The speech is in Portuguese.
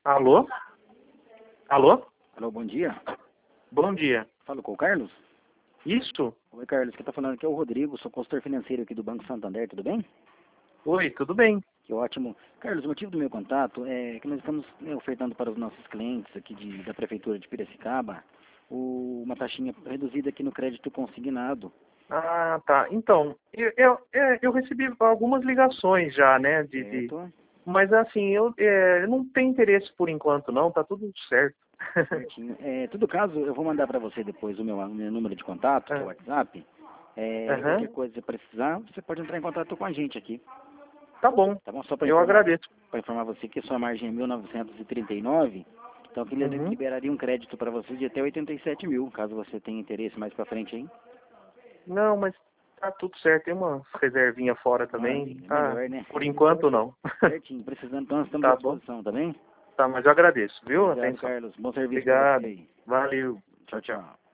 Alô? Alô? Alô, bom dia. Bom dia. Falo com o Carlos? Isso? Oi, Carlos, quem está falando aqui é o Rodrigo, sou consultor financeiro aqui do Banco Santander, tudo bem? Oi, tudo bem? Que ótimo. Carlos, o motivo do meu contato é que nós estamos ofertando para os nossos clientes aqui da Prefeitura de Piracicaba uma taxinha reduzida aqui no crédito consignado. Ah, tá. Então, eu recebi algumas ligações já, né? Certo? Mas assim, eu não tenho interesse por enquanto, não. Tá tudo certo. Certinho. Todo caso, eu vou mandar para você depois o meu número de contato, que é o WhatsApp. Aham. Qualquer coisa que você precisar, você pode entrar em contato com a gente aqui. Tá bom. Tá bom? Só para Eu agradeço. informar você que a sua margem é 1.939, então que Uhum. liberaria um crédito para você de até 87 mil, caso você tenha interesse mais para frente aí. Não, mas tá tudo certo. Tem uma reservinha fora também. Maravilha, Ah, melhor, né? por enquanto, não. Certinho, precisando, então nós estamos à Tá bom. disposição, tá bem? Tá, mas eu agradeço, viu? Obrigado, Atenção. Carlos. Bom serviço para você Obrigado. aí. Valeu. Tchau, Tchau, tchau. tchau.